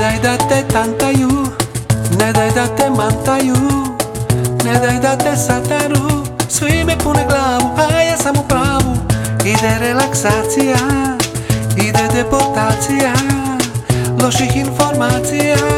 Nedaj da te tantaju, nedaj da te mantaju, nedaj da te sataru. Svi me pune glavu, a ja sam u pravu. Ide relaksacija, ide deportacija loših informacija.